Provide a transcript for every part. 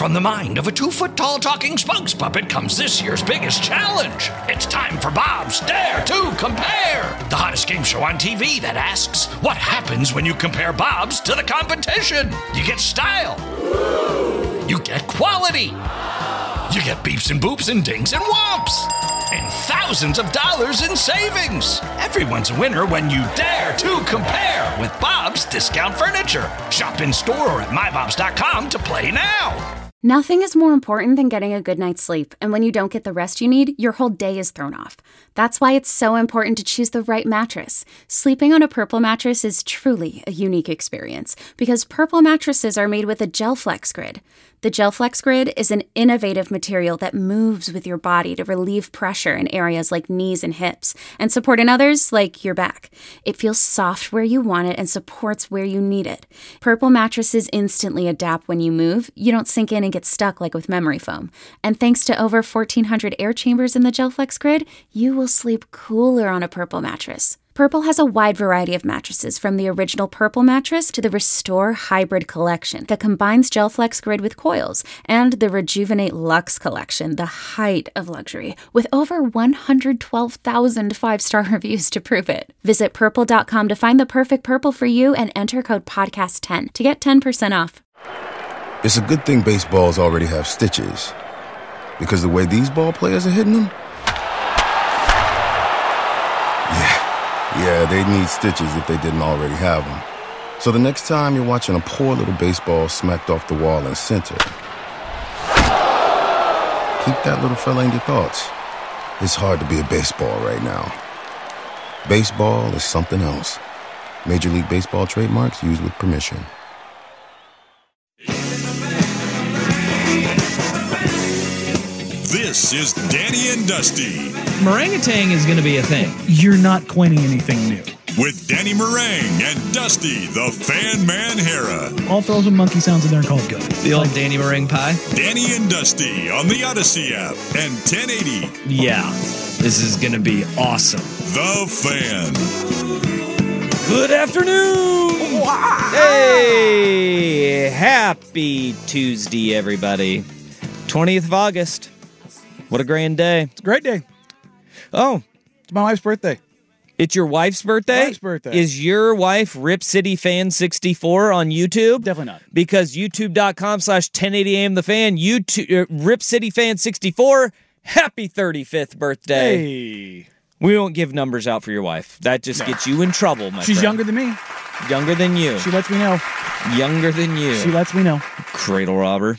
from the mind of a 2-foot-tall talking spokes puppet comes this year's biggest challenge. It's time for Bob's Dare to Compare, the hottest game show on TV that asks, what happens when you compare Bobs to the competition? You get style. You get quality. You get beeps and boops and dings and whomps. And thousands of dollars in savings. Everyone's a winner when you dare to compare with Bob's Discount Furniture. Shop in store or at mybobs.com to play now. Nothing is more important than getting a good night's sleep, and when you don't get the rest you need, your whole day is thrown off. That's why it's so important to choose the right mattress. Sleeping on a Purple mattress is truly a unique experience, because Purple mattresses are made with a GelFlex Grid. The GelFlex Grid is an innovative material that moves with your body to relieve pressure in areas like knees and hips, and support in others like your back. It feels soft where you want it and supports where you need it. Purple mattresses instantly adapt when you move. You don't sink in and get stuck like with memory foam. And thanks to over 1,400 air chambers in the GelFlex Grid, you will sleep cooler on a Purple mattress. Purple has a wide variety of mattresses, from the original Purple mattress to the Restore Hybrid collection that combines GelFlex Grid with coils, and the Rejuvenate Luxe collection, the height of luxury, with over 112,000 five-star reviews to prove it. Visit Purple.com to find the perfect Purple for you and enter code PODCAST10 to get 10% off. It's a good thing baseballs already have stitches, because the way these ball players are hitting them, yeah, they need stitches if they didn't already have them. So the next time you're watching a poor little baseball smacked off the wall in center, keep that little fella in your thoughts. It's hard to be a baseball right now. Baseball is something else. Major League Baseball trademarks used with permission. This is Danny and Dusty. Meringatang is going to be a thing. You're not coining anything new. With Danny Meringue and Dusty, the Fan Man Hera. I'll throw some monkey sounds in there and call it good. The old Danny Meringue pie? Danny and Dusty on the Odyssey app and 1080. Yeah, this is going to be awesome. The Fan. Good afternoon! Wow. Hey! Happy Tuesday, everybody. 20th of August. What a grand day. It's a great day. Oh. It's my wife's birthday. It's your wife's birthday? Wife's birthday. Is your wife Rip City Fan 64 on YouTube? Definitely not. Because youtube.com/1080am the fan, YouTube, Rip City Fan 64, happy 35th birthday. Hey. We won't give numbers out for your wife. That just gets you in trouble, my She's friend. younger than me. Younger than you. She lets me know. Younger than you. She lets me know. Cradle robber.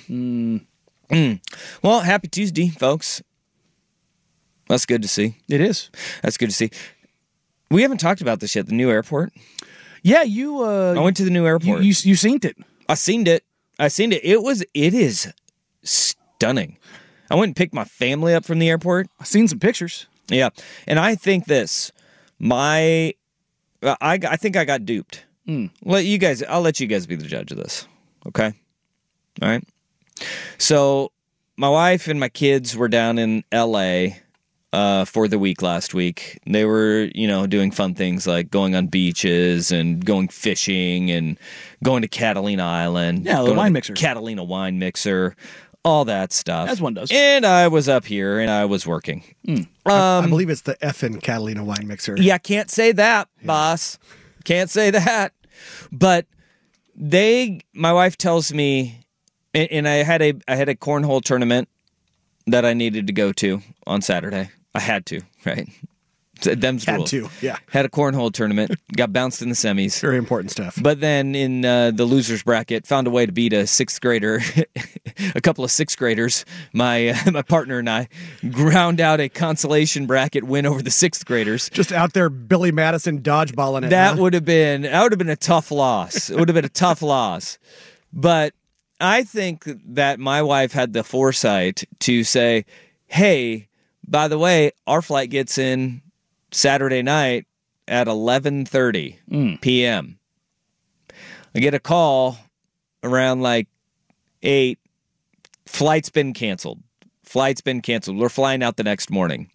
Well, happy Tuesday, folks. That's good to see. It is. That's good to see. We haven't talked about this yet, the new airport. Yeah, you... I went to the new airport. You seen it. I seen it. It is stunning. I went and picked my family up from the airport. I seen some pictures. Yeah. And I think this. I think I got duped. I'll let you guys be the judge of this. Okay? All right? So, my wife and my kids were down in L.A., for the week last week. They were, doing fun things like going on beaches and going fishing and going to Catalina Island. Yeah, the wine mixer. Catalina wine mixer, all that stuff. As one does. And I was up here and I was working. I believe it's the effing Catalina wine mixer. Yeah, can't say that, boss. Can't say that. But my wife tells me, and I had a cornhole tournament that I needed to go to on Saturday. I had to, right? Them's rules. Had to, yeah. Had a cornhole tournament, got bounced in the semis. Very important stuff. But then in the losers bracket, found a way to beat a sixth grader, a couple of sixth graders. My partner and I ground out a consolation bracket win over the sixth graders. Just out there, Billy Madison dodgeballing it. That would have been a tough loss. It would have been a tough loss. But I think that my wife had the foresight to say, hey, by the way, our flight gets in Saturday night at 11:30 p.m. I get a call around like 8. Flight's been canceled. We're flying out the next morning.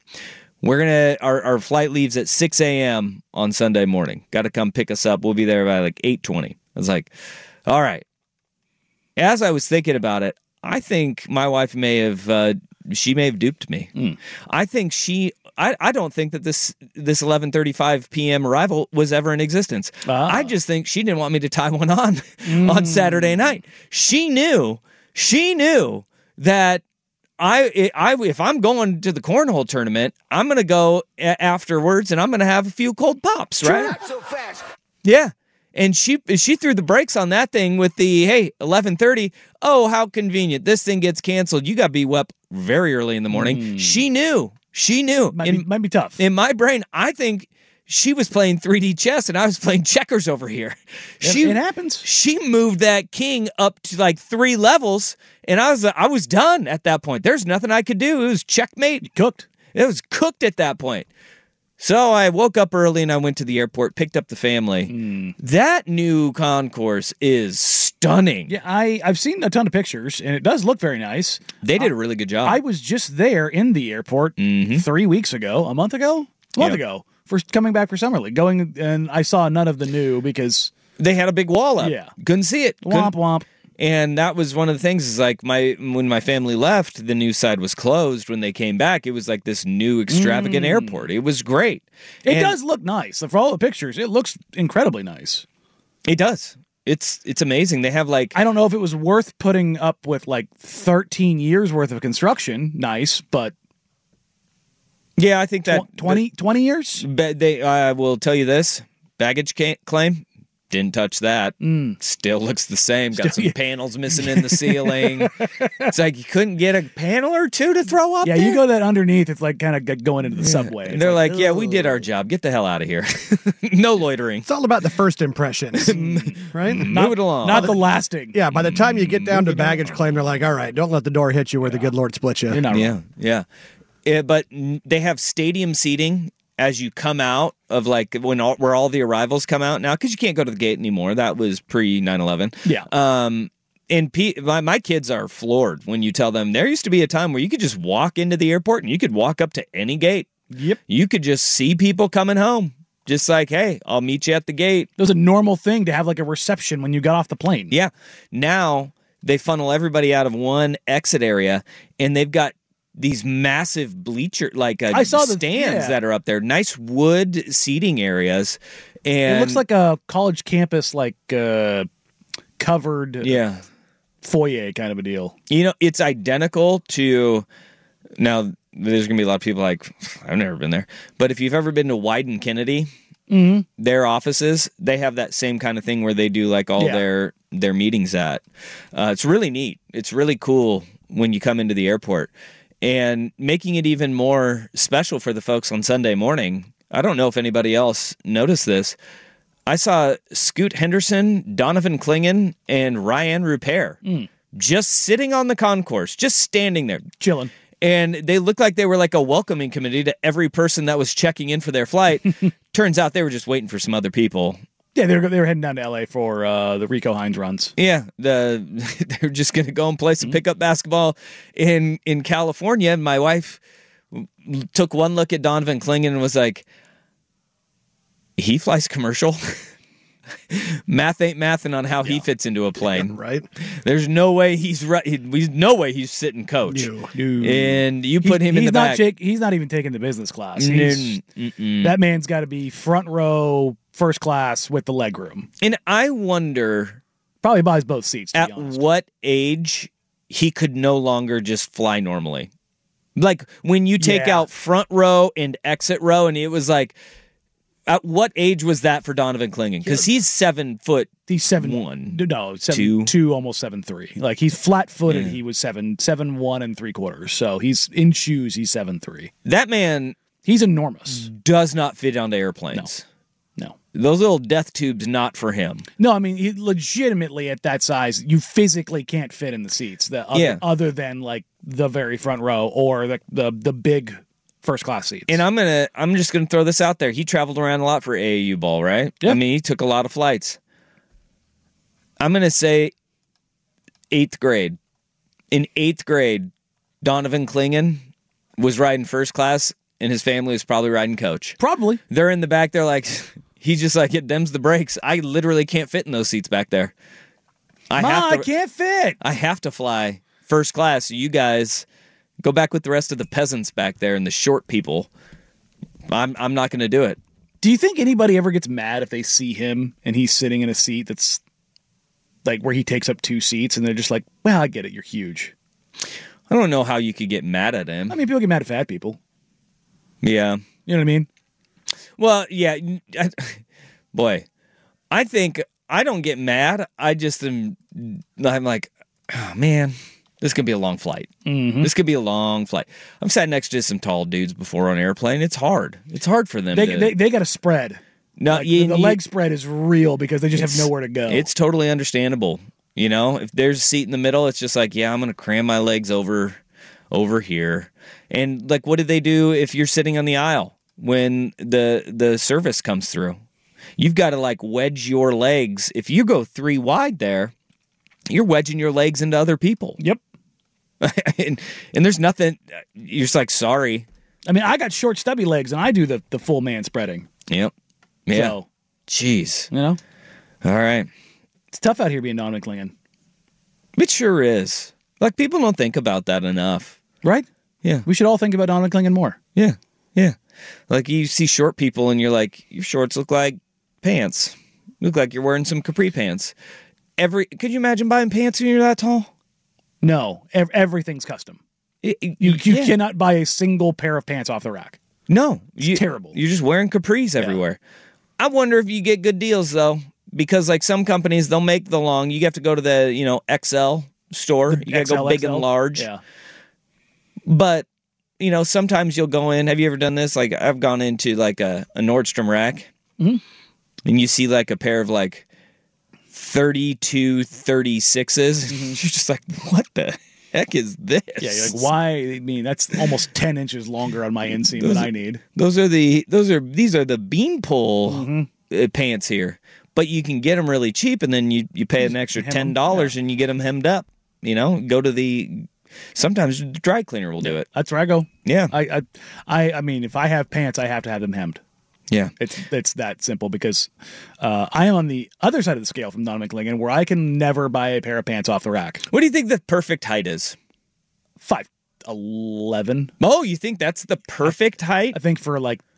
Our flight leaves at 6 a.m. on Sunday morning. Got to come pick us up. We'll be there by like 8:20. I was like, all right. As I was thinking about it, I think my wife may have duped me. I think I don't think that this 11:35 p.m. arrival was ever in existence. I just think she didn't want me to tie one on Saturday night. She knew that if I'm going to the cornhole tournament, I'm going to go afterwards and I'm going to have a few cold pops, right? Not so fast. Yeah. And she threw the brakes on that thing with the, hey, 11:30. Oh, how convenient. This thing gets canceled. You got to be up very early in the morning. She knew. Might be tough. In my brain, I think she was playing 3D chess and I was playing checkers over here. It happens. She moved that king up to like 3 levels, and I was done at that point. There's nothing I could do. It was checkmate. Cooked. It was cooked at that point. So I woke up early and I went to the airport, picked up the family. That new concourse is stunning. Yeah, I've seen a ton of pictures, and it does look very nice. They did a really good job. I was just there in the airport 3 weeks ago, a month ago, for coming back for Summer League. Going, and I saw none of the new because they had a big wall up. Yeah. Couldn't see it. Womp. And that was one of the things is like when my family left, the new side was closed. When they came back, it was like this new extravagant airport. It was great. It does look nice. For all the pictures, it looks incredibly nice. It does. It's amazing. They have like, I don't know if it was worth putting up with like 13 years worth of construction. Nice, but yeah, I think that 20 years. I will tell you this: baggage claim. Didn't touch that. Still looks the same. Got some panels missing in the ceiling. It's like you couldn't get a panel or two to throw up. Yeah, there? You go that underneath. It's like kind of going into the subway. And they're like, yeah, we did our job. Get the hell out of here. No loitering. It's all about the first impressions, right? Move it along. Not the lasting. Yeah, by the time you get down to baggage claim, they're like, all right, don't let the door hit you where the good Lord split you. You're not wrong. Yeah. But they have stadium seating as you come out of like where all the arrivals come out now, because you can't go to the gate anymore. That was pre 9/11. Yeah. And my kids are floored when you tell them there used to be a time where you could just walk into the airport and you could walk up to any gate. Yep. You could just see people coming home. Just like, hey, I'll meet you at the gate. It was a normal thing to have like a reception when you got off the plane. Yeah. Now they funnel everybody out of one exit area, and they've got these massive bleacher I saw stands that are up there, nice wood seating areas, and it looks like a college campus, like covered foyer kind of a deal. You know, it's identical to now. There's gonna be a lot of people like, I've never been there, but if you've ever been to Wyden Kennedy, their offices, they have that same kind of thing where they do like all their meetings at. It's really neat. It's really cool when you come into the airport. And making it even more special for the folks on Sunday morning, I don't know if anybody else noticed this. I saw Scoot Henderson, Donovan Clingan, and Ryan Rupert just sitting on the concourse, just standing there. Chilling. And they looked like they were like a welcoming committee to every person that was checking in for their flight. Turns out they were just waiting for some other people. Yeah, they were heading down to L.A. for the Rico Hines runs. Yeah, they're just going to go and play some pickup basketball in California. And my wife took one look at Donovan Clingan and was like, he flies commercial? Math ain't mathing on how he fits into a plane. Right? There's no way he's right. No way he's sitting coach. No. And you put him in the back. He's not even taking the business class. That man's got to be front row, first class with the leg room. And I wonder, probably buys both seats. At what age he could no longer just fly normally. Like when you take out front row and exit row, and it was like, at what age was that for Donovan Clingan? Because he's 7 foot. He's 7'1". No, 7'2", almost 7'3". Like he's flat footed. He was 7'1" and 3/4". So he's in shoes. He's 7'3". That man, he's enormous. Does not fit onto airplanes. No. Those little death tubes, not for him. No, I mean, he legitimately at that size, you physically can't fit in the seats. Other than like the very front row or the big first class seats. And I'm just gonna throw this out there. He traveled around a lot for AAU ball, right? Yeah. I mean, he took a lot of flights. I'm gonna say 8th grade. In 8th grade, Donovan Clingan was riding first class, and his family was probably riding coach. Probably. They're in the back. They're like, he's just like, it dims the brakes. I literally can't fit in those seats back there. I can't fit. I have to fly first class. You guys go back with the rest of the peasants back there and the short people. I'm not going to do it. Do you think anybody ever gets mad if they see him and he's sitting in a seat that's like where he takes up 2 seats and they're just like, well, I get it. You're huge. I don't know how you could get mad at him. I mean, people get mad at fat people. Yeah. You know what I mean? Well, yeah. Boy, I think I don't get mad. I'm like, oh, man, this could be a long flight. Mm-hmm. This could be a long flight. I've sat next to some tall dudes before on an airplane. It's hard. It's hard for them. They got a spread. No, like, the leg spread is real because they just have nowhere to go. It's totally understandable. You know, if there's a seat in the middle, it's just like, yeah, I'm going to cram my legs over here. And like, what do they do if you're sitting on the aisle when the service comes through? You've got to like wedge your legs. If you go 3 wide there, you're wedging your legs into other people. Yep. and there's nothing. You're just like, sorry. I mean, I got short, stubby legs, and I do the full man spreading. Yep. Yeah. So, jeez. You know? All right. It's tough out here being Don McClingan. It sure is. Like, people don't think about that enough. Right? Yeah. We should all think about Don McClingan more. Yeah. Yeah. Like, you see short people, and you're like, your shorts look like pants. You look like you're wearing some capri pants. Could you imagine buying pants when you're that tall? No. Everything's custom. You cannot buy a single pair of pants off the rack. No. It's terrible. You're just wearing capris everywhere. I wonder if you get good deals, though. Because like some companies, they'll make the long. You have to go to the XL store. You got to go big and large. Yeah. But sometimes you'll go in. Have you ever done this? Like I've gone into like a Nordstrom rack, and you see like a pair of like 32 36s. You're just like, what the heck is this? Yeah, you're like, why? I mean, that's almost 10 inches longer on my inseam than I need. These are the beanpole pants here. But you can get them really cheap, and then you pay an extra $10 and you get them hemmed up. Go to sometimes the dry cleaner will do it. That's where I go. Yeah. I mean, if I have pants, I have to have them hemmed. Yeah. It's that simple because I am on the other side of the scale from Don McClingan where I can never buy a pair of pants off the rack. What do you think the perfect height is? 5'11". Oh, you think that's the perfect height? I think for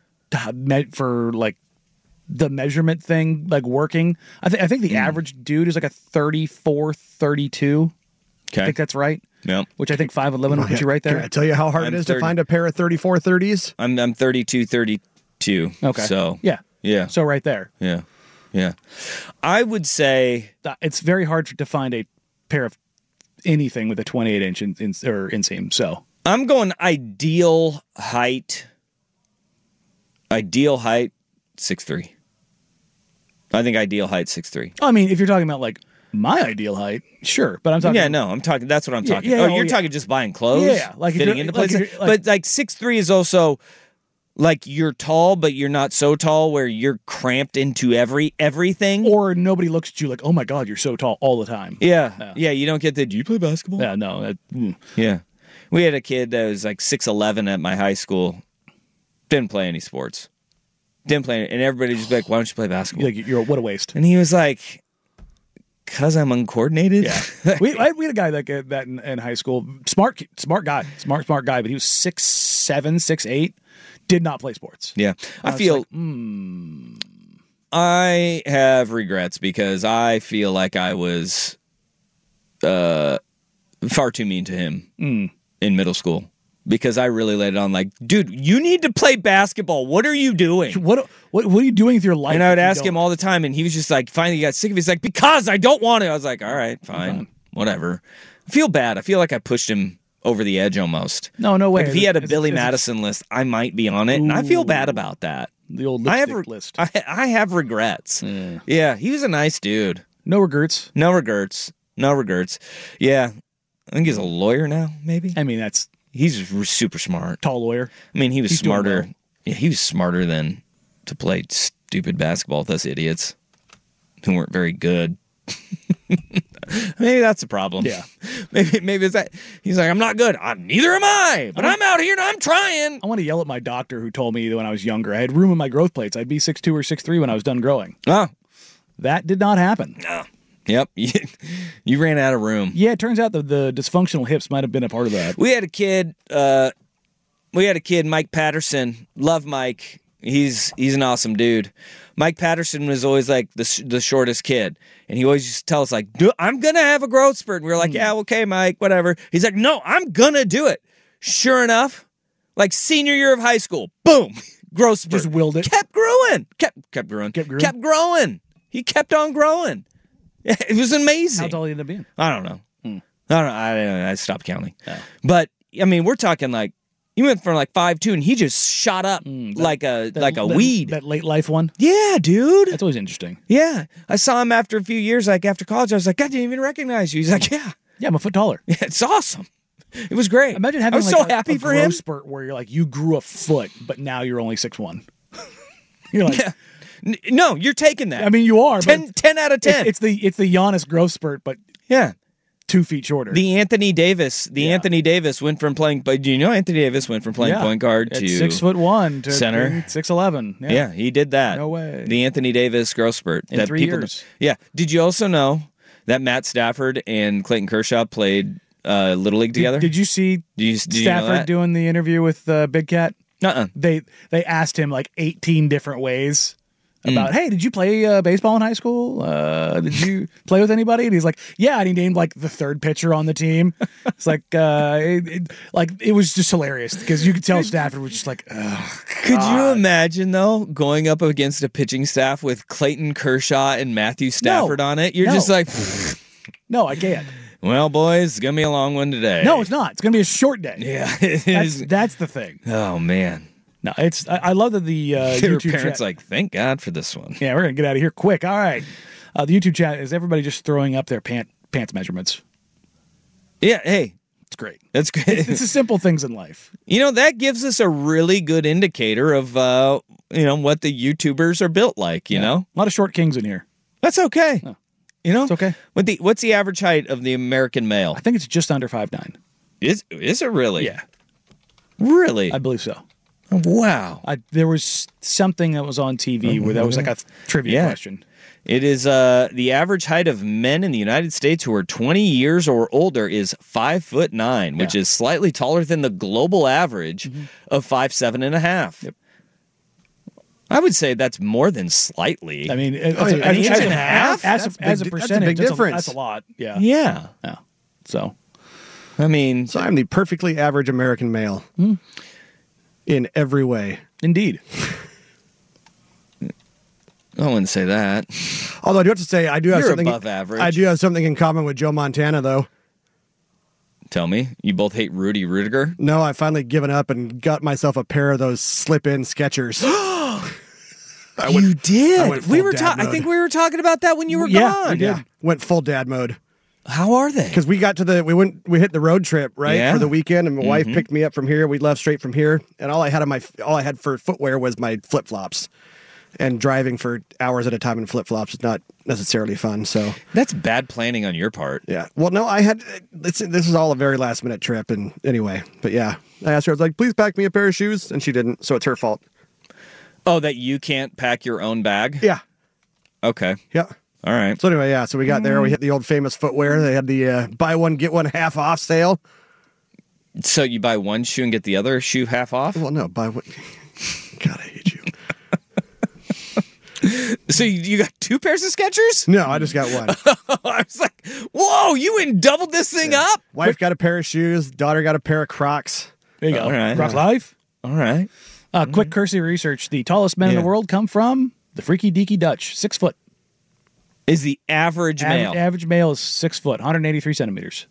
the measurement thing, like working, I think the average dude is like a 34, 32. Okay. I think that's right. Yeah. Which I think 5'11" will put you right there. Can I tell you how hard it is to find a pair of 34 30s? I'm 32, 32. Okay. So yeah. So right there. Yeah. Yeah. I would say it's very hard to find a pair of anything with a 28-inch inseam. So I'm going ideal height. 6'3". I think ideal height 6'3". I mean, if you're talking about like my ideal height, sure. But I'm talking. Yeah, no, I'm talking. That's what I'm talking. Yeah, you're talking just buying clothes. Yeah, like fitting into places. But like 6'3" is also like you're tall, but you're not so tall where you're cramped into everything. Or nobody looks at you like, oh my god, you're so tall all the time. Yeah. You don't get the. Do you play basketball? Yeah, no. Yeah, we had a kid that was like 6'11" at my high school. Didn't play any sports. Didn't play, and everybody just be like, "Why don't you play basketball?" Like, what a waste. And he was like, "Cause I'm uncoordinated." Yeah, we had a guy like that in high school. Smart guy, smart guy, but he was 6'7", 6'8", did not play sports. Yeah, I feel. I have regrets because I feel like I was far too mean to him in middle school. Because I really laid it on like, dude, you need to play basketball. What are you doing? What are you doing with your life? And I would ask him all the time, and he was just like, finally got sick of it. He's like, because I don't want to. I was like, all right, fine, whatever. I feel bad. I feel like I pushed him over the edge almost. No way. Like if he had a Billy Madison list, I might be on it, and I feel bad about that. The old lipstick list. I have regrets. Yeah, he was a nice dude. No regrets. No regrets. Yeah, I think he's a lawyer now, maybe. I mean, that's... He's super smart. Tall lawyer. I mean, he's smarter. Well. Yeah, he was smarter than to play stupid basketball with us idiots who weren't very good. Maybe that's a problem. Yeah. Maybe it's that. He's like, I'm not good. Neither am I. But I'm out here and I'm trying. I want to yell at my doctor who told me that when I was younger, I had room in my growth plates. I'd be 6'2" or 6'3" when I was done growing. Oh. That did not happen. Yep. You ran out of room. Yeah, it turns out the dysfunctional hips might have been a part of that. We had a kid, Mike Patterson. Love Mike. He's an awesome dude. Mike Patterson was always like the shortest kid. And he always used to tell us, like, I'm going to have a growth spurt. And we were like, yeah, okay, Mike, whatever. He's like, no, I'm going to do it. Sure enough, like senior year of high school, boom, growth spurt. Just willed it. Kept growing. Kept growing. Kept growing. He kept on growing. It was amazing. How tall did he end up being? I don't know. I don't know. I stopped counting. Oh. But, I mean, we're talking like, he went from like 5'2", and he just shot up like a weed. That late life one? Yeah, dude. That's always interesting. Yeah. I saw him after a few years, like after college. I was like, I didn't even recognize you. He's like, yeah. Yeah, I'm a foot taller. Yeah, it's awesome. It was great. Imagine having I was like so a happy for him. growth spurt where you're like, you grew a foot, but now you're only 6'1". You're like... Yeah. No, you're taking that. I mean, you are. 10 out of 10. It's the Giannis growth spurt, but yeah, 2 feet shorter. The Anthony Davis went from playing. But do you know Anthony Davis went from playing point guard to 6'1" to center 6'11". Yeah, he did that. No way. The Anthony Davis growth spurt in 3 years. Yeah. Did you also know that Matt Stafford and Clayton Kershaw played Little League together? Did you see Stafford doing the interview with Big Cat? They asked him like 18 different ways about, hey, did you play baseball in high school? Did you play with anybody? And he's like, yeah. And he named like the third pitcher on the team. It's like, it was just hilarious because you could tell Stafford was just like, oh, could you imagine though going up against a pitching staff with Clayton Kershaw and Matthew Stafford on it? You're just like, no, I can't. Well, boys, it's gonna be a long one today. No, it's not. It's gonna be a short day. Yeah, that's the thing. Oh man. No, it's. I love that the YouTube parents chat, like, thank God for this one. Yeah, we're gonna get out of here quick. All right, the YouTube chat is everybody just throwing up their pants measurements. Yeah, hey, it's great. That's good. It's the simple things in life. You know, that gives us a really good indicator of what the YouTubers are built like. You know, a lot of short kings in here. That's okay. Oh. You know, it's okay. What's the average height of the American male? I think it's just under 5'9". Is it really? Yeah, really. I believe so. Wow. There was something that was on TV where that was like a trivia question. It is the average height of men in the United States who are 20 years or older is 5'9", which is slightly taller than the global average of 5'7.5". Yep. I would say that's more than slightly. I mean, an inch and a half? As a percentage, that's a big difference. That's a lot. Yeah. Yeah. So, I mean, so I'm the perfectly average American male. In every way. Indeed. I wouldn't say that. Although I do have to say, I do have You're something above average. I do have something in common with Joe Montana, though. Tell me, you both hate Rudy Rudiger? No, I've finally given up and got myself a pair of those slip-in Skechers. You did. We were I think we were talking about that when you were gone. We did. Yeah, went full dad mode. How are they? Because we got to we hit the road trip for the weekend, and my wife picked me up from here. We left straight from here, and all I had for footwear was my flip flops. And driving for hours at a time in flip flops is not necessarily fun. So that's bad planning on your part. Yeah. Well, no, I had this is all a very last minute trip, and anyway, but yeah, I asked her. I was like, "Please pack me a pair of shoes," and she didn't. So it's her fault. Oh, that you can't pack your own bag? Yeah. Okay. Yeah. All right. So anyway, yeah. So we got there. We hit the old famous footwear. They had the buy one get one half off sale. So you buy one shoe and get the other shoe half off? Well, no, buy one. God, I hate you. So you got 2 pairs of Skechers? No, I just got one. I was like, whoa, you went and doubled this thing up? Wife got a pair of shoes. Daughter got a pair of Crocs. There you go. All right. Croc Life. All right. Quick cursory research. The tallest men in the world come from the Freaky Deaky Dutch. 6 foot. Is the average male. Average male is 6 foot, 183 centimeters.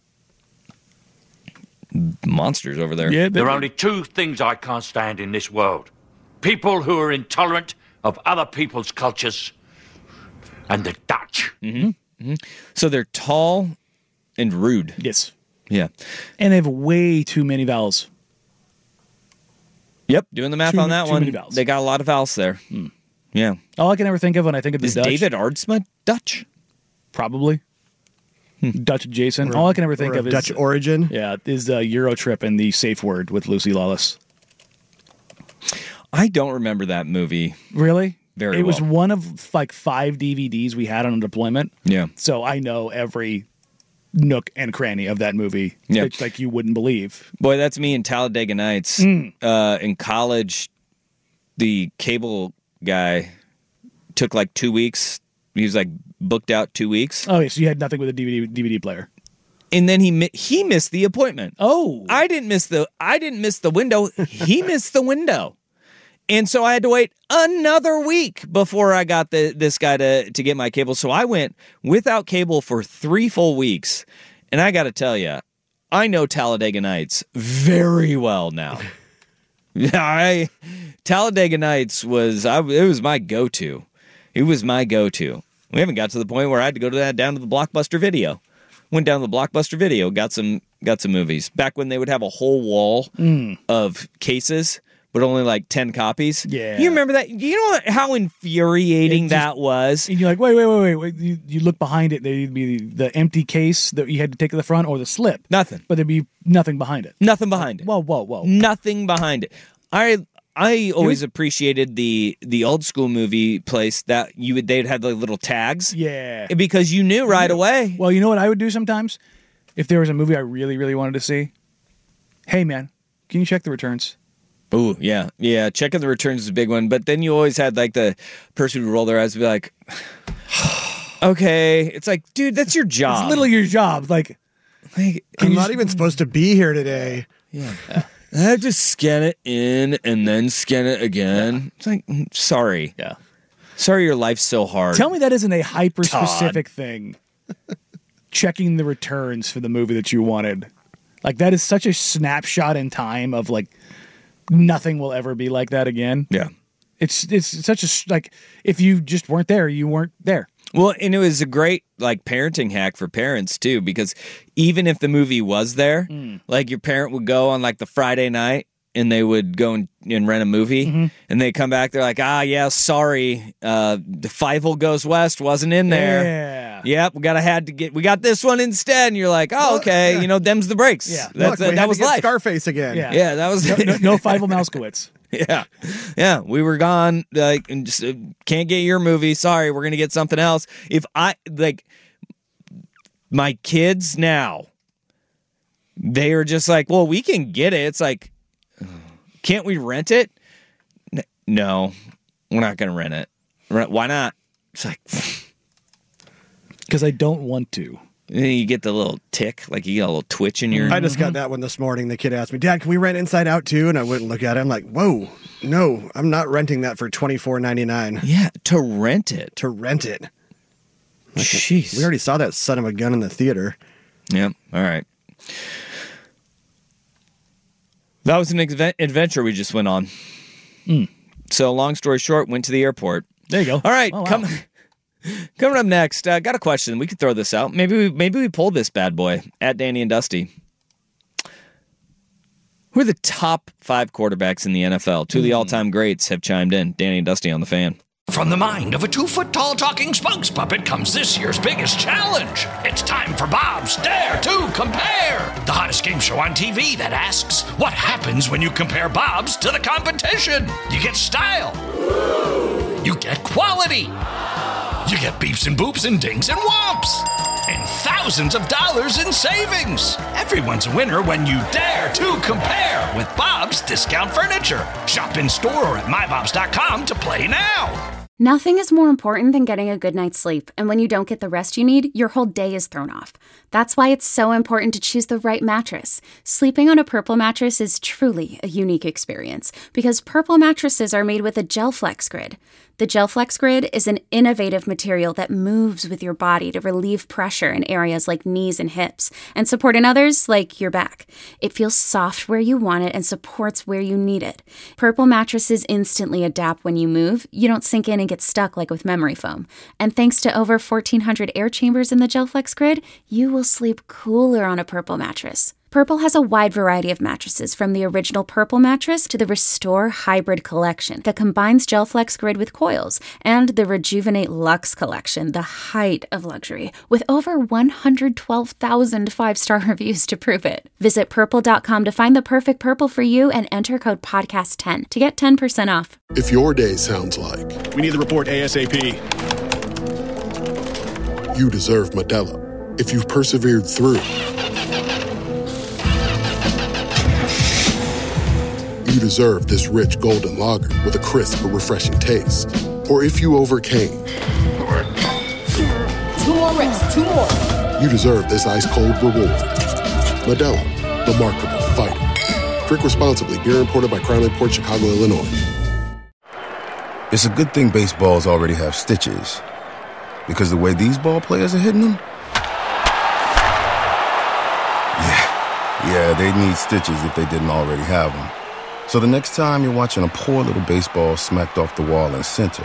Monsters over there. Yeah, there are only 2 things I can't stand in this world. People who are intolerant of other people's cultures and the Dutch. So they're tall and rude. Yes. Yeah. And they have way too many vowels. Yep. Doing the math on that one. Many vowels. They got a lot of vowels there. Yeah. All I can ever think of when I think of the Is Dutch. David Aardsma Dutch? Probably. Dutch adjacent. All I can ever think of is Dutch origin. Yeah, is the Euro Trip and the safe word with Lucy Lawless. I don't remember that movie. Really? very It well. was one of like 5 DVDs we had on deployment. Yeah. So I know every nook and cranny of that movie. Yeah. It's like you wouldn't believe. Boy, that's me in Talladega Nights. In college, the cable guy took like 2 weeks. He was like booked out 2 weeks. Oh, yeah, so you had nothing with a DVD player. And then he missed the appointment. Oh. I didn't miss the window. He missed the window. And so I had to wait another week before I got this guy to get my cable. So I went without cable for 3 full weeks. And I got to tell you, I know Talladega Nights very well now. Talladega Nights was my go-to. It was my go-to. We haven't got to the point where I had to go down to the Blockbuster Video. Went down to the Blockbuster Video, got some movies. Back when they would have a whole wall of cases, but only like 10 copies. Yeah. You remember that? You know how infuriating that was? And you're like, wait. You look behind it, there'd be the empty case that you had to take to the front or the slip. Nothing. But there'd be nothing behind it. Nothing behind it. Whoa. Nothing behind it. I always appreciated the old school movie place that they'd have the little tags. Yeah. Because you knew right away. Well, you know what I would do sometimes? If there was a movie I really, really wanted to see, hey man, can you check the returns? Oh, yeah. Yeah, checking the returns is a big one. But then you always had like the person who would roll their eyes and be like, okay. It's like, dude, that's your job. It's literally your job. Like I'm not even supposed to be here today. Yeah. I have to scan it in and then scan it again. Yeah. It's like, sorry. Yeah. Sorry your life's so hard. Tell me that isn't a hyper-specific thing. Checking the returns for the movie that you wanted. Like, that is such a snapshot in time of, like, nothing will ever be like that again. Yeah. It's such a, like, if you just weren't there, you weren't there. Well, and it was a great, like, parenting hack for parents, too, because even if the movie was there, like, your parent would go on, like, the Friday night, and they would go and rent a movie, and they come back, they're like, yeah, sorry, the Fievel Goes West wasn't in there. Yeah. Yep, we got this one instead, and you're like, oh, okay, them's the breaks. Yeah. That was life. Scarface again. Yeah, that was... No Fievel Mouskowitz. Yeah, we were gone. Like, and just can't get your movie. Sorry, we're gonna get something else. If I like my kids now, they are just like, well, we can get it. It's like, can't we rent it? No, we're not gonna rent it. Why not? It's like, because I don't want to. And then you get the little tick, like you get a little twitch in your... I just got that one this morning. The kid asked me, Dad, can we rent Inside Out too? And I wouldn't look at it. I'm like, whoa, no, I'm not renting that for $24.99. Yeah, to rent it. Like, jeez. We already saw that son of a gun in the theater. Yeah, all right. That was an adventure we just went on. So long story short, went to the airport. There you go. All right, oh, wow. Coming up next, got a question. We could throw this out. Maybe we pulled this bad boy at Danny and Dusty. Who are the top 5 quarterbacks in the NFL? 2 of the all-time greats have chimed in. Danny and Dusty on the Fan. From the mind of a 2-foot-tall talking spokes puppet comes this year's biggest challenge. It's time for Bob's Dare to Compare, the hottest game show on TV that asks, what happens when you compare Bob's to the competition? You get style. You get quality. You get beeps and boops and dings and whomps. And thousands of dollars in savings. Everyone's a winner when you dare to compare with Bob's Discount Furniture. Shop in store or at mybobs.com to play now. Nothing is more important than getting a good night's sleep, and when you don't get the rest you need, your whole day is thrown off. That's why it's so important to choose the right mattress. Sleeping on a Purple mattress is truly a unique experience, because Purple mattresses are made with a GelFlex Grid. The GelFlex Grid is an innovative material that moves with your body to relieve pressure in areas like knees and hips, and support in others like your back. It feels soft where you want it and supports where you need it. Purple mattresses instantly adapt when you move. You don't sink in and get stuck like with memory foam. And thanks to over 1,400 air chambers in the GelFlex Grid, you will sleep cooler on a Purple mattress. Purple has a wide variety of mattresses, from the original Purple mattress to the Restore Hybrid collection that combines GelFlex Grid with coils, and the Rejuvenate Luxe collection, the height of luxury, with over 112,000 5-star reviews to prove it. Visit Purple.com to find the perfect Purple for you and enter code PODCAST10 to get 10% off. If your day sounds like... We need the report ASAP. You deserve Modelo. If you've persevered through... You deserve this rich golden lager with a crisp but refreshing taste. Or if you overcame. 2 more reps, 2 more. You deserve this ice-cold reward. Modelo, the Remarkable Fighter. Drink responsibly. Beer imported by Crown Imports, Chicago, Illinois. It's a good thing baseballs already have stitches. Because the way these ball players are hitting them... Yeah, they'd need stitches if they didn't already have them. So the next time you're watching a poor little baseball smacked off the wall in center,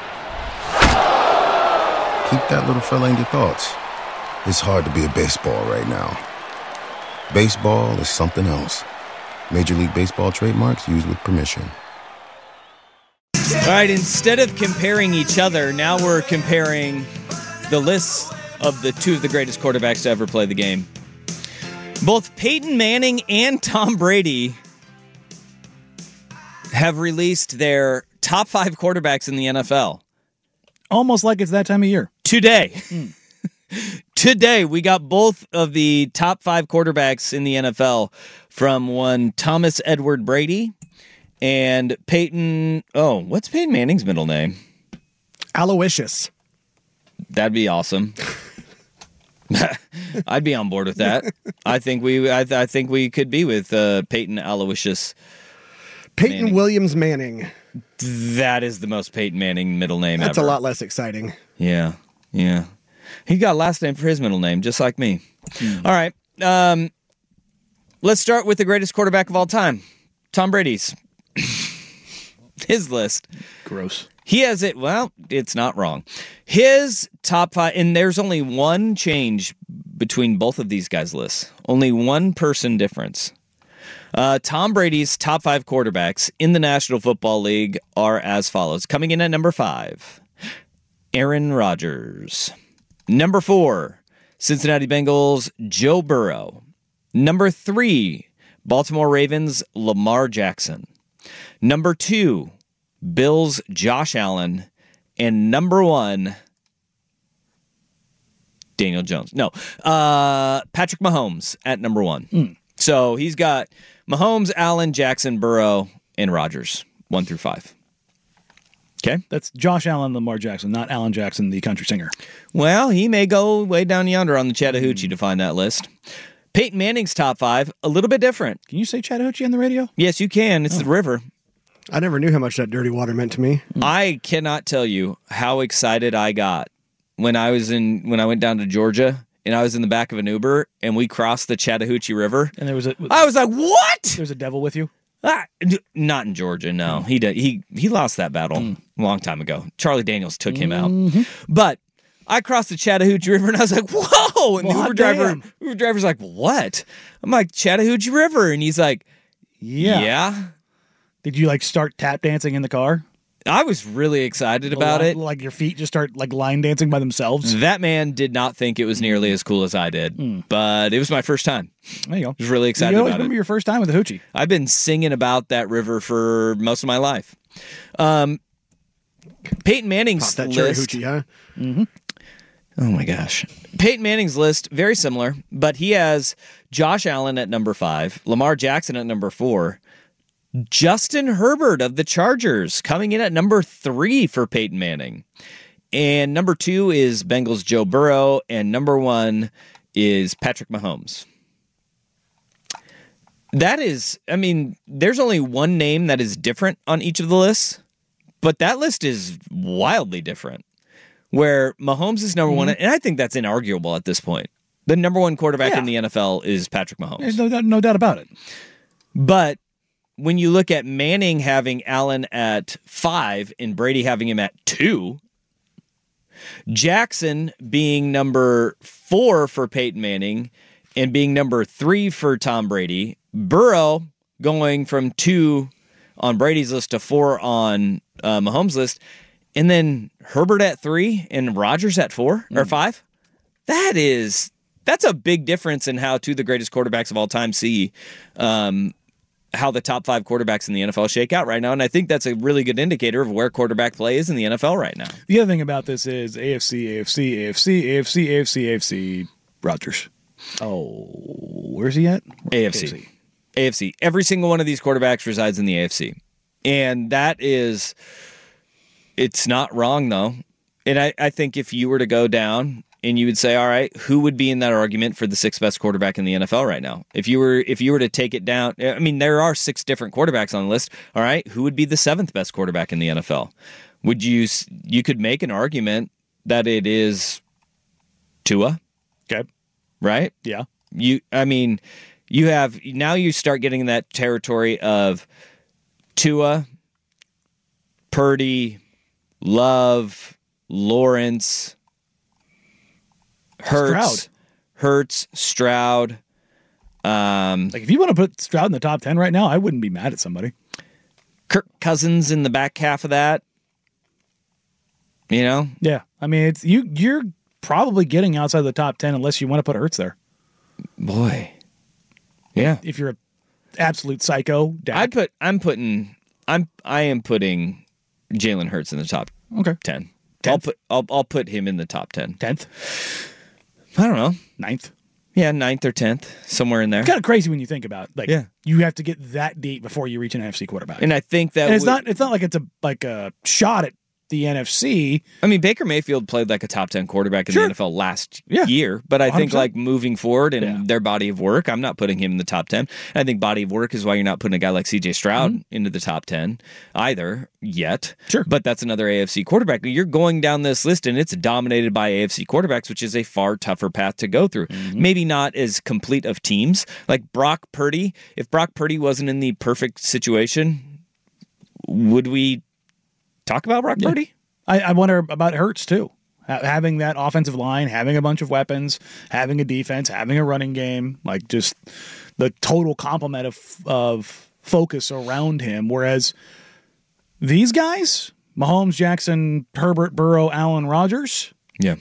keep that little fella in your thoughts. It's hard to be a baseball right now. Baseball is something else. Major League Baseball trademarks used with permission. All right, instead of comparing each other, now we're comparing the lists of the 2 of the greatest quarterbacks to ever play the game. Both Peyton Manning and Tom Brady have released their top 5 quarterbacks in the NFL. Almost like it's that time of year. Today. Today, we got both of the top 5 quarterbacks in the NFL from one Thomas Edward Brady and Peyton... Oh, what's Peyton Manning's middle name? Aloysius. That'd be awesome. I'd be on board with that. I think we could be with Peyton Aloysius Peyton Manning. Williams Manning. That is the most Peyton Manning middle name That's ever. a lot less exciting. Yeah. He got a last name for his middle name, just like me. All right. Let's start with the greatest quarterback of all time, Tom Brady's. His list. Gross. He has it. Well, it's not wrong. His top 5, and there's only one change between both of these guys' lists. Only one person difference. Tom Brady's top 5 quarterbacks in the National Football League are as follows. Coming in at number 5, Aaron Rodgers. Number 4, Cincinnati Bengals, Joe Burrow. Number 3, Baltimore Ravens, Lamar Jackson. Number 2, Bills, Josh Allen. And number 1, Daniel Jones. No, Patrick Mahomes at number 1. So he's got Mahomes, Allen, Jackson, Burrow, and Rodgers, 1 through 5. Okay? That's Josh Allen, Lamar Jackson, not Alan Jackson, the country singer. Well, he may go way down yonder on the Chattahoochee to find that list. Peyton Manning's top 5, a little bit different. Can you say Chattahoochee on the radio? Yes, you can. It's the river. I never knew how much that dirty water meant to me. I cannot tell you how excited I got when I went down to Georgia and I was in the back of an Uber and we crossed the Chattahoochee River. And I was like, what? There's a devil with you? Not in Georgia, no. He did. He lost that battle a long time ago. Charlie Daniels took him out. But I crossed the Chattahoochee River and I was like, whoa! And the Uber driver's like, what? I'm like, Chattahoochee River. And he's like, yeah. Did you start tap dancing in the car? I was really excited about it. Like your feet just start line dancing by themselves? That man did not think it was nearly as cool as I did, but it was my first time. There you go. I was really excited about it. Remember your first time with the hoochie? I've been singing about that river for most of my life. Peyton Manning's that list. Hoochie, huh? Mm-hmm. Oh my gosh. Peyton Manning's list, very similar, but he has Josh Allen at number 5, Lamar Jackson at number 4, Justin Herbert of the Chargers coming in at number 3 for Peyton Manning. And number 2 is Bengals Joe Burrow, and number 1 is Patrick Mahomes. That is, there's only one name that is different on each of the lists, but that list is wildly different. Where Mahomes is number 1, and I think that's inarguable at this point. The number 1 quarterback in the NFL is Patrick Mahomes. There's no doubt about it. But when you look at Manning having Allen at 5 and Brady having him at 2, Jackson being number 4 for Peyton Manning and being number 3 for Tom Brady. Burrow going from 2 on Brady's list to 4 on Mahomes' list. And then Herbert at 3 and Rodgers at 4 or 5. That's a big difference in how 2 of the greatest quarterbacks of all time see how the top 5 quarterbacks in the NFL shake out right now. And I think that's a really good indicator of where quarterback play is in the NFL right now. The other thing about this is AFC, Rodgers. Oh, where's he at? AFC. Every single one of these quarterbacks resides in the AFC. And it's not wrong, though. And I think if you were to go down and you would say, all right, who would be in that argument for the 6th best quarterback in the NFL right now? If you were to take it down, I mean, there are 6 different quarterbacks on the list. All right, who would be the 7th best quarterback in the NFL? You could make an argument that it is Tua. Okay. Right? Yeah. You start getting in that territory of Tua, Purdy, Love, Lawrence, Hurts, Stroud. If you want to put Stroud in the top 10 right now, I wouldn't be mad at somebody. Kirk Cousins in the back half of that. You know? Yeah. I mean, you're probably getting outside the top 10 unless you want to put Hurts there. Boy. Yeah. If you're an absolute psycho, Dak. I am putting Jalen Hurts in the top 10. 10th? I'll put him in the top 10. 10th? I don't know. 9th? Yeah, 9th or 10th, somewhere in there. It's kind of crazy when you think about it. You have to get that deep before you reach an NFC quarterback. And I think that it's not like it's a shot at the NFC. I mean, Baker Mayfield played like a top 10 quarterback in the NFL last year, but I think 100%. Like moving forward and their body of work, I'm not putting him in the top 10. I think body of work is why you're not putting a guy like CJ Stroud into the top 10 either yet. Sure. But that's another AFC quarterback. You're going down this list and it's dominated by AFC quarterbacks, which is a far tougher path to go through. Maybe not as complete of teams. Like Brock Purdy, if Brock Purdy wasn't in the perfect situation, would we talk about Brock Purdy? I wonder about Hurts, too. Having that offensive line, having a bunch of weapons, having a defense, having a running game, like just the total complement of focus around him. Whereas these guys, Mahomes, Jackson, Herbert, Burrow, Allen, Rodgers,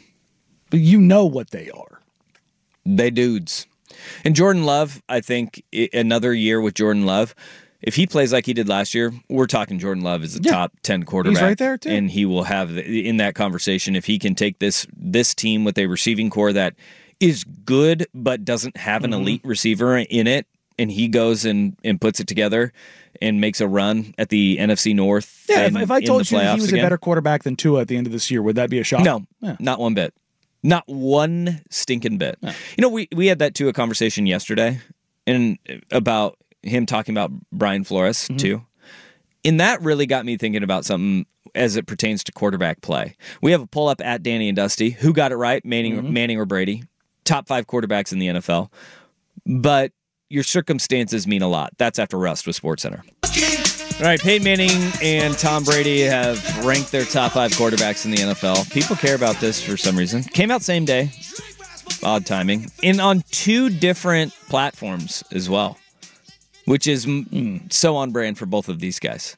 you know what they are. They dudes. And Jordan Love, I think another year with Jordan Love, if he plays like he did last year, we're talking Jordan Love is a top 10 quarterback. He's right there, too. And he will have, in that conversation, if he can take this team with a receiving core that is good but doesn't have an elite receiver in it, and he goes and puts it together and makes a run at the NFC North. Yeah, if I told you that he was a better quarterback than Tua at the end of this year, would that be a shock? No, not one bit. Not one stinking bit. Yeah. You know, we had that Tua conversation yesterday and about him talking about Brian Flores too. And that really got me thinking about something as it pertains to quarterback play. We have a poll up at Danny and Dusty. Who got it right? Manning or Brady? Top 5 quarterbacks in the NFL. But your circumstances mean a lot. That's after Rust with SportsCenter. All right, Peyton Manning and Tom Brady have ranked their top 5 quarterbacks in the NFL. People care about this for some reason. Came out same day. Odd timing. And on 2 different platforms as well, which is so on brand for both of these guys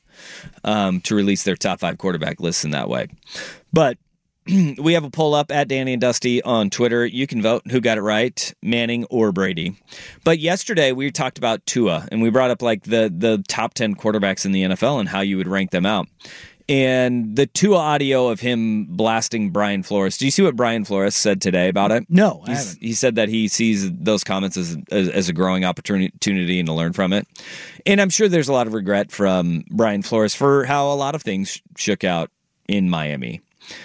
to release their top 5 quarterback lists in that way. But we have a poll up at Danny and Dusty on Twitter. You can vote who got it right, Manning or Brady. But yesterday we talked about Tua, and we brought up like the top 10 quarterbacks in the NFL and how you would rank them out. And the Tua audio of him blasting Brian Flores. Do you see what Brian Flores said today about it? No, I haven't. He said that he sees those comments as a growing opportunity and to learn from it. And I'm sure there's a lot of regret from Brian Flores for how a lot of things shook out in Miami.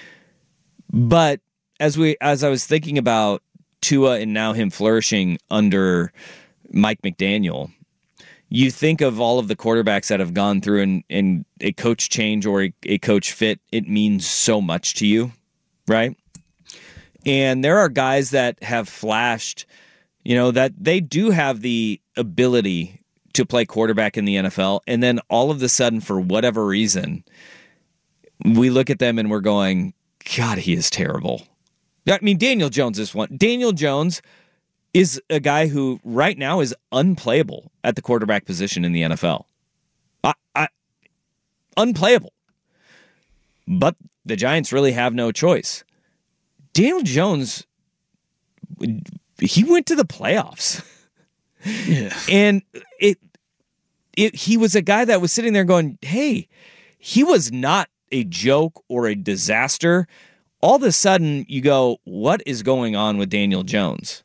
But as I was thinking about Tua and now him flourishing under Mike McDaniel, you think of all of the quarterbacks that have gone through and a coach change or a coach fit, it means so much to you, right? And there are guys that have flashed, that they do have the ability to play quarterback in the NFL, and then all of a sudden, for whatever reason, we look at them and we're going, God, he is terrible. I mean, Daniel Jones is one. Daniel Jones is a guy who right now is unplayable at the quarterback position in the NFL. Unplayable. But the Giants really have no choice. Daniel Jones, he went to the playoffs. Yeah. And he was a guy that was sitting there going, hey, he was not a joke or a disaster. All of a sudden, you go, what is going on with Daniel Jones?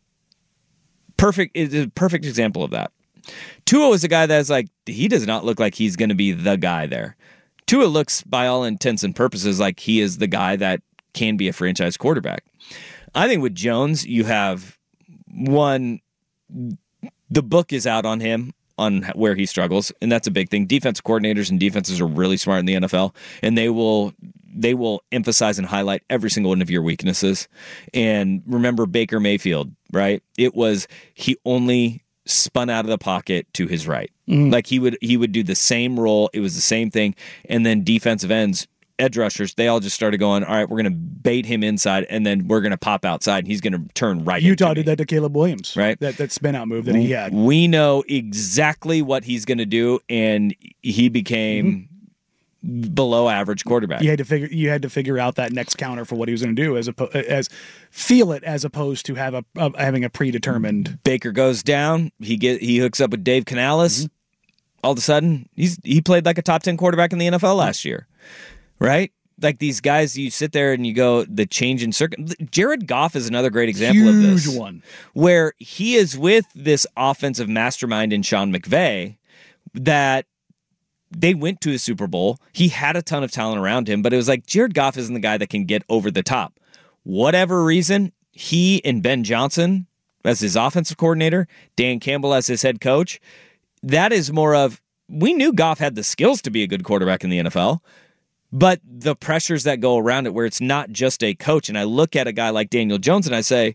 Is a perfect example of that. Tua was a guy that's like, he does not look like he's going to be the guy there. Tua looks, by all intents and purposes, like he is the guy that can be a franchise quarterback. I think with Jones, you have one, the book is out on him, on where he struggles, and that's a big thing. Defensive coordinators and defenses are really smart in the NFL, and they will emphasize and highlight every single one of your weaknesses. And remember Baker Mayfield, right? It was he only spun out of the pocket to his right. Like he would do the same role. It was the same thing. And then defensive ends, edge rushers, they all just started going, all right, we're going to bait him inside, and then we're going to pop outside, and he's going to turn right. Utah did that to Caleb Williams, right? That spin out move that he had. We know exactly what he's going to do, and he became below average quarterback. You had to figure out that next counter for what he was going to do, as feel it, as opposed to having a predetermined. Baker goes down. He hooks up with Dave Canales. All of a sudden, he played like a top 10 quarterback in the NFL last year, right? Like these guys, you sit there and you go, the change in Jared Goff is another great example of this. Huge one. Where he is with this offensive mastermind in Sean McVay that they went to a Super Bowl. He had a ton of talent around him, but it was like Jared Goff isn't the guy that can get over the top. Whatever reason, he and Ben Johnson as his offensive coordinator, Dan Campbell as his head coach, that is more of, we knew Goff had the skills to be a good quarterback in the NFL, but the pressures that go around it where it's not just a coach. And I look at a guy like Daniel Jones and I say,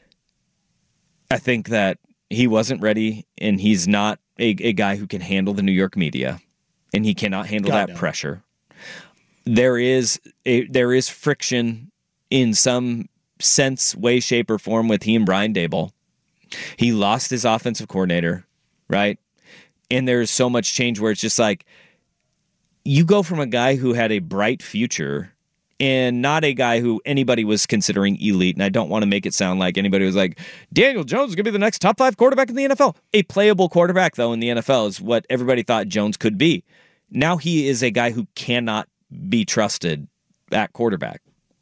I think that he wasn't ready and he's not a guy who can handle the New York media. And he cannot handle that pressure. There is friction in some sense, way, shape, or form with he and Brian Daboll. He lost his offensive coordinator, right? And there's so much change where it's just like, you go from a guy who had a bright future and not a guy who anybody was considering elite. And I don't want to make it sound like anybody was like, Daniel Jones is going to be the next top 5 quarterback in the NFL. A playable quarterback, though, in the NFL is what everybody thought Jones could be. Now he is a guy who cannot be trusted at quarterback.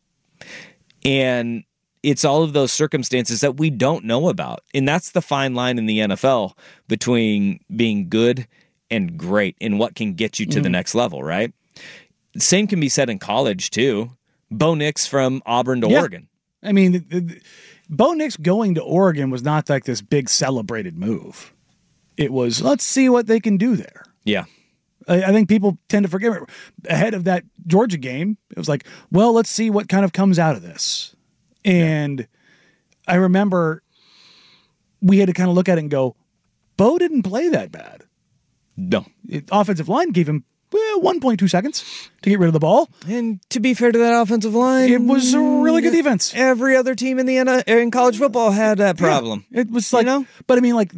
And it's all of those circumstances that we don't know about. And that's the fine line in the NFL between being good and great and what can get you to the next level, right? Same can be said in college, too. Bo Nix from Auburn to Oregon. I mean, Bo Nix going to Oregon was not like this big celebrated move. It was, let's see what they can do there. Yeah. I think people tend to forget. Ahead of that Georgia game, it was like, well, let's see what kind of comes out of this. And I remember we had to kind of look at it and go, Bo didn't play that bad. No. Offensive line gave him 1.2 seconds to get rid of the ball. And to be fair to that offensive line, it was a really good defense. Every other team in college football had that problem. Yeah, it was like, but I mean, like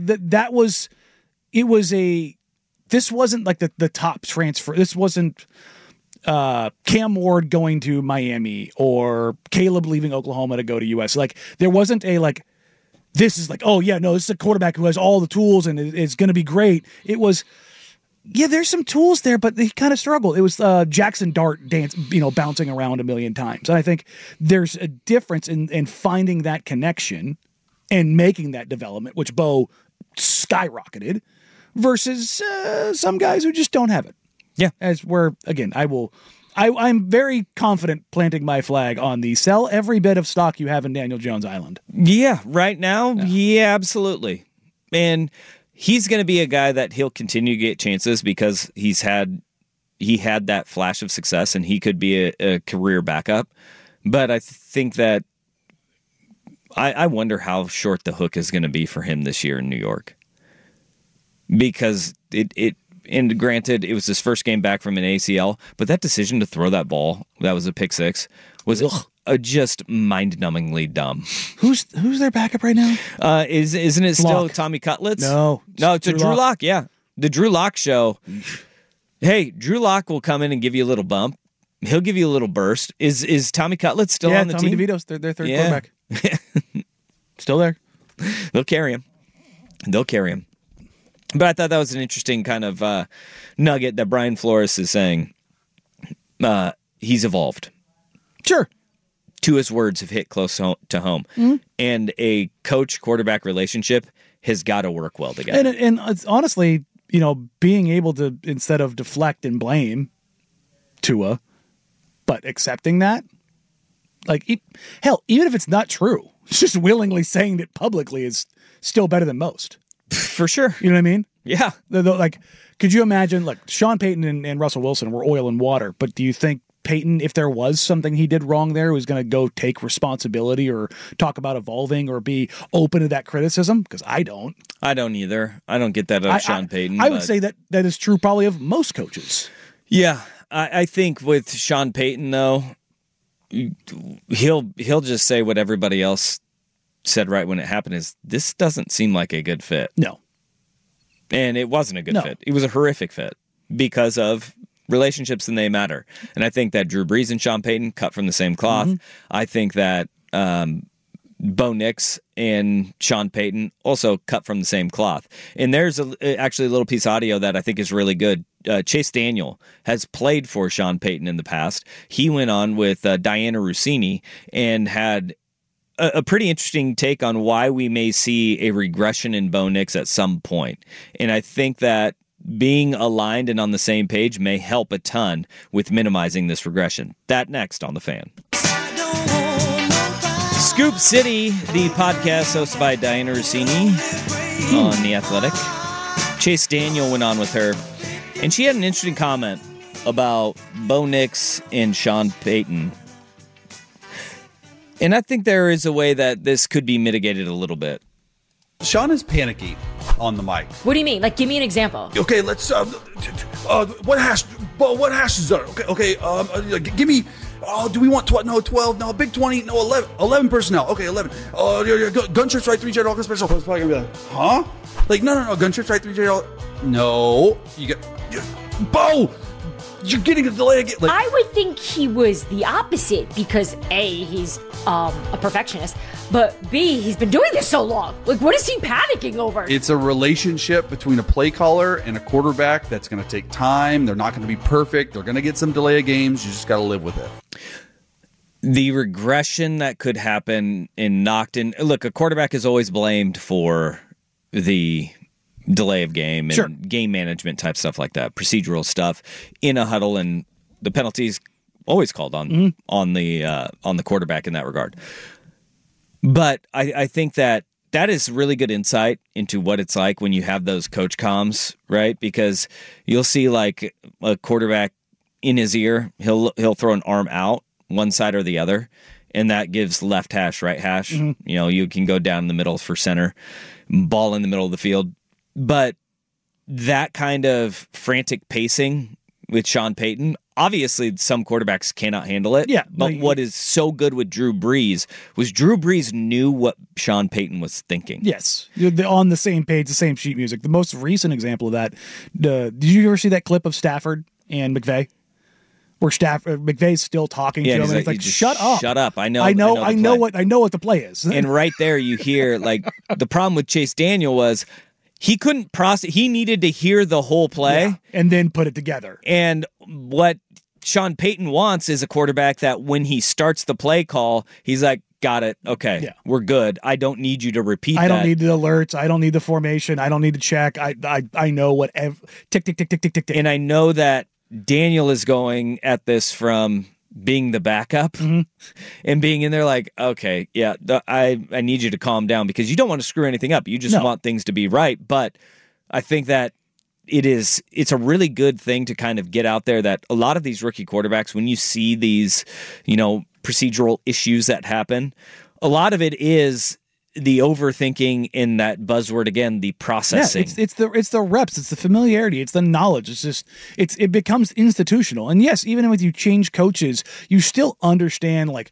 this wasn't like the top transfer. This wasn't Cam Ward going to Miami or Caleb leaving Oklahoma to go to US. Like there wasn't this is like, oh yeah, no, this is a quarterback who has all the tools and it's going to be great. It was, yeah, there's some tools there, but he kind of struggled. It was Jackson Dart bouncing around a million times. And I think there's a difference in finding that connection and making that development, which Bo skyrocketed, versus some guys who just don't have it. Yeah. As we're, again, I'm very confident planting my flag on the sell every bit of stock you have in Daniel Jones Island. Yeah, right now, yeah absolutely. And he's going to be a guy that he'll continue to get chances because he had that flash of success and he could be a career backup. But I think that I wonder how short the hook is going to be for him this year in New York. Because and granted, it was his first game back from an ACL, but that decision to throw that ball, that was a pick six, was just mind-numbingly dumb. Who's their backup right now? Isn't it still Tommy Cutlets? No, it's a Drew Lock. Yeah, the Drew Lock show. Hey, Drew Lock will come in and give you a little bump. He'll give you a little burst. Is Tommy Cutlets still on the team? Yeah, Tommy DeVito's their third quarterback. Still there. They'll carry him. But I thought that was an interesting kind of nugget that Brian Flores is saying. He's evolved. Sure. Two his words have hit close to home. Mm-hmm. And a coach-quarterback relationship has got to work well together. And it's honestly, being able to, instead of deflect and blame Tua, but accepting that, hell, even if it's not true, just willingly saying it publicly is still better than most. For sure. You know what I mean? Yeah. Could you imagine, Sean Payton and Russell Wilson were oil and water, but do you think Payton, if there was something he did wrong there, was going to go take responsibility or talk about evolving or be open to that criticism? Because I don't. I don't either. I don't get that out of Sean Payton. I would say that is true probably of most coaches. Yeah. I think with Sean Payton, though, he'll just say what everybody else said right when it happened is, this doesn't seem like a good fit. No. And it wasn't a good fit. It was a horrific fit because of relationships, and they matter. And I think that Drew Brees and Sean Payton cut from the same cloth. Mm-hmm. I think that Bo Nix and Sean Payton also cut from the same cloth. And there's actually a little piece of audio that I think is really good. Chase Daniel has played for Sean Payton in the past. He went on with Diana Rossini and had a pretty interesting take on why we may see a regression in Bo Nix at some point. And I think that being aligned and on the same page may help a ton with minimizing this regression. That next on The Fan. Scoop City, the podcast hosted by Diana Rossini on The Athletic. Chase Daniel went on with her, and she had an interesting comment about Bo Nix and Sean Payton. And I think there is a way that this could be mitigated a little bit. Sean is panicky on the mic. What do you mean? Give me an example. Okay, let's. What hash is there? Okay. Give me. Oh, do we want 12? No, 12. No, big 20. No, 11. 11 personnel. Okay, 11. Oh, gunships right 3 $3 special. It's probably gonna be huh? No. Gunships right 3 $3. No, you get Bo. You're getting a delay again. I would think he was the opposite because A, he's a perfectionist, but B, he's been doing this so long. What is he panicking over? It's a relationship between a play caller and a quarterback that's going to take time. They're not going to be perfect. They're going to get some delay of games. You just got to live with it. The regression that could happen in Nocton. Look, a quarterback is always blamed for the delay of game and game management type stuff like that, procedural stuff in a huddle, and the penalties always called on the quarterback in that regard. But I think that is really good insight into what it's like when you have those coach comms, right? Because you'll see a quarterback in his ear, he'll throw an arm out one side or the other, and that gives left hash, right hash. Mm-hmm. You can go down the middle for center, ball in the middle of the field. But that kind of frantic pacing with Sean Payton, obviously some quarterbacks cannot handle it. Yeah. But what is so good with Drew Brees was Drew Brees knew what Sean Payton was thinking. Yes. They're on the same page, the same sheet music. The most recent example of that, did you ever see that clip of Stafford and McVay? Where McVay's still talking to him, and it's shut up. Shut up. I know what the play is. And right there you hear the problem with Chase Daniel was he couldn't process. He needed to hear the whole play and then put it together. And what Sean Payton wants is a quarterback that when he starts the play call, he's like, got it. Okay, we're good. I don't need you to repeat that. I don't need the alerts. I don't need the formation. I don't need to check. I know whatever. Tick, tick, tick, tick, tick, tick, tick. And I know that Daniel is going at this from being the backup and being in there okay, I need you to calm down because you don't want to screw anything up. You just want things to be right. But I think that it's a really good thing to kind of get out there that a lot of these rookie quarterbacks, when you see these, procedural issues that happen, a lot of it is the overthinking in that buzzword again, the processing. Yeah, it's the reps, it's the familiarity, it's the knowledge. It's just it becomes institutional. And yes, even when you change coaches, you still understand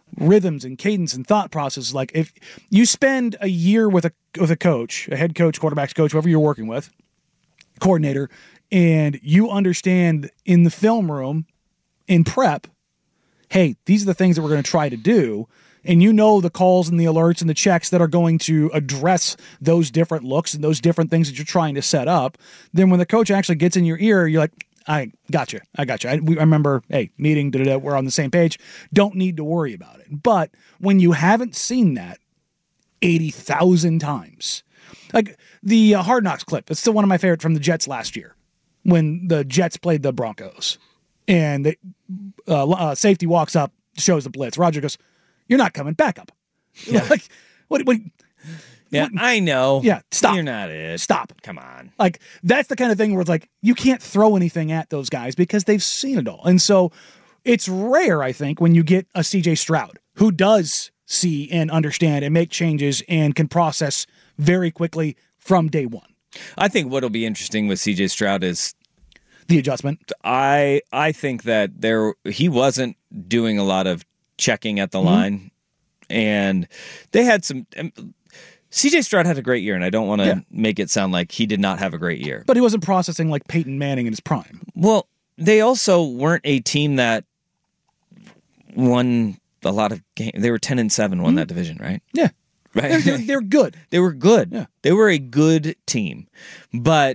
rhythms and cadence and thought process. Like if you spend a year with a coach, a head coach, quarterback's coach, whoever you're working with, coordinator, and you understand in the film room, in prep, hey, these are the things that we're going to try to do, and you know the calls and the alerts and the checks that are going to address those different looks and those different things that you're trying to set up, then when the coach actually gets in your ear, you're like, I got you. I remember, hey, meeting, we're on the same page. Don't need to worry about it. But when you haven't seen that 80,000 times, like the Hard Knocks clip, it's still one of my favorite from the Jets last year when the Jets played the Broncos and the safety walks up, shows the blitz. Roger goes, "You're not coming back up." Yeah. Like, what? Yeah, I know. Yeah, stop. You're not it. Stop. Come on. Like, that's the kind of thing where it's like, you can't throw anything at those guys because they've seen it all. And so it's rare, I think, when you get a CJ Stroud who does see and understand and make changes and can process very quickly from day one. I think what'll be interesting with CJ Stroud is the adjustment. I think that he wasn't doing a lot of checking at the line, and they had some. CJ Stroud had a great year, and I don't want to make it sound like he did not have a great year. But he wasn't processing like Peyton Manning in his prime. Well, they also weren't a team that won a lot of games. They were 10-7, won that division, right? Yeah. Right. They're good. They were good. Yeah. They were a good team. But,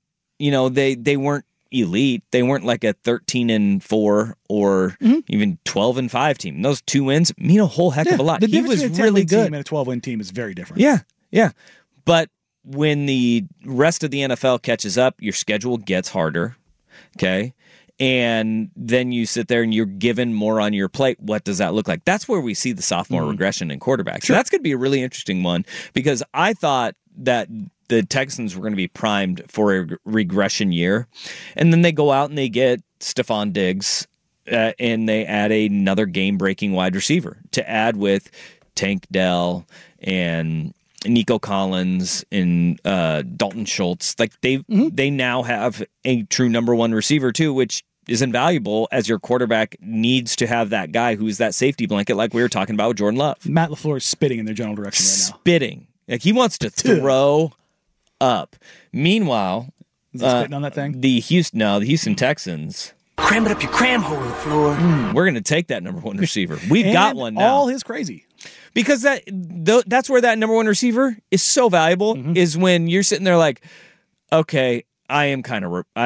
they weren't elite. They weren't like a 13-4 or even 12-5 team. And those 2 wins mean a whole heck of a lot. The he was really good. Team and a 12-win team is very different. Yeah. But when the rest of the NFL catches up, your schedule gets harder. Okay. And then you sit there and you're given more on your plate. What does that look like? That's where we see the sophomore regression in quarterbacks. Sure. So that's going to be a really interesting one because I thought that the Texans were going to be primed for a regression year. And then they go out and they get Stephon Diggs and they add another game-breaking wide receiver to add with Tank Dell and Nico Collins and Dalton Schultz. Like they now have a true number one receiver too, which is invaluable as your quarterback needs to have that guy who's that safety blanket like we were talking about with Jordan Love. Matt LaFleur is spitting in their general direction right now. Spitting. Like he wants to throw up. Meanwhile, is he spitting on that thing? The Houston Texans. Cram it up your cram hole, LaFleur. We're going to take that number one receiver. We've got one now. All his crazy. Because that's where that number one receiver is so valuable is when you're sitting there like, okay, I am kind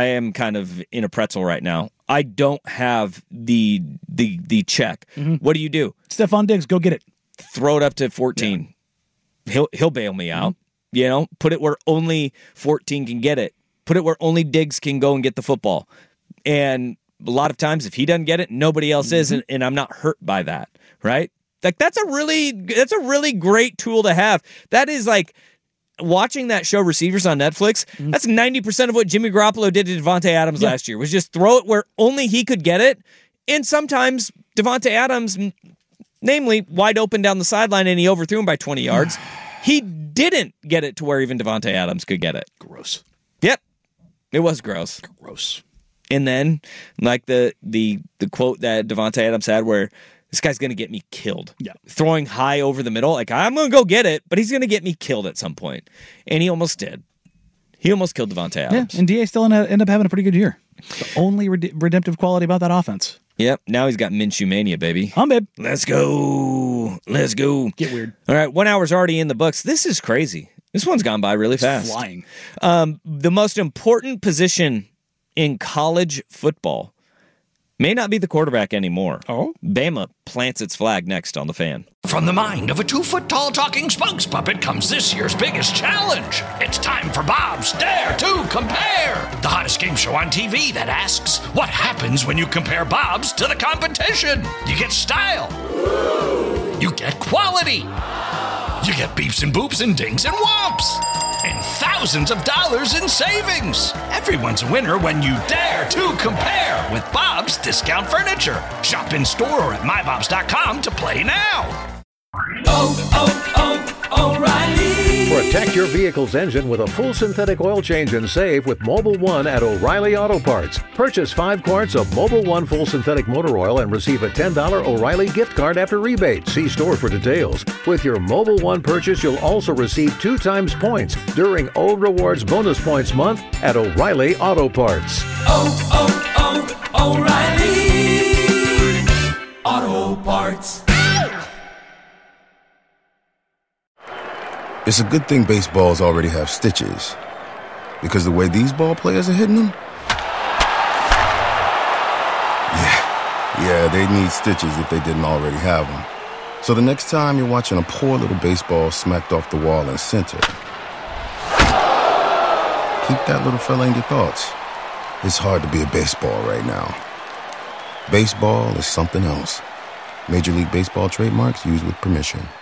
of in a pretzel right now. I don't have the check. What do? Stephon Diggs, go get it. Throw it up to 14. Yeah. He'll bail me out. Put it where only 14 can get it. Put it where only Diggs can go and get the football. And a lot of times, if he doesn't get it, nobody else is, and I'm not hurt by that, right? Like that's a really great tool to have. That is like watching that show Receivers on Netflix. That's 90% of what Jimmy Garoppolo did to Devontae Adams last year was just throw it where only he could get it. And sometimes Devontae Adams, namely wide open down the sideline, and he overthrew him by 20 yards. He didn't get it to where even Devontae Adams could get it. Gross. Yep, it was gross. Gross. And then, like the quote that Devontae Adams had, where this guy's going to get me killed. Yeah. Throwing high over the middle. Like, I'm going to go get it, but he's going to get me killed at some point. And he almost did. He almost killed Devontae Adams. Yeah, and DA still ended up having a pretty good year. The only redemptive quality about that offense. Yep. Now he's got Minshew Mania, baby. Babe. Let's go. Let's go. Get weird. All right. 1 hour's already in the books. This is crazy. This one's gone by really fast. It's flying. The most important position in college football may not be the quarterback anymore. Oh? Bama plants its flag next on The Fan. From the mind of a 2-foot-tall talking spokes puppet comes this year's biggest challenge. It's time for Bob's Dare to Compare, the hottest game show on TV that asks, what happens when you compare Bob's to the competition? You get style. You get quality. You get beeps and boops and dings and whomps. And thousands of dollars in savings. Everyone's a winner when you dare to compare with Bob's Discount Furniture. Shop in store or at mybobs.com to play now. O'Reilly. Protect your vehicle's engine with a full synthetic oil change and save with Mobil 1 at O'Reilly Auto Parts. Purchase 5 quarts of Mobil 1 full synthetic motor oil and receive a $10 O'Reilly gift card after rebate. See store for details. With your Mobil 1 purchase, you'll also receive 2 times points during O Rewards Bonus Points Month at O'Reilly Auto Parts. O'Reilly Auto Parts. It's a good thing baseballs already have stitches, because the way these ball players are hitting them, yeah, they need stitches if they didn't already have them. So the next time you're watching a poor little baseball smacked off the wall in center, keep that little fella in your thoughts. It's hard to be a baseball right now. Baseball is something else. Major League Baseball trademarks used with permission.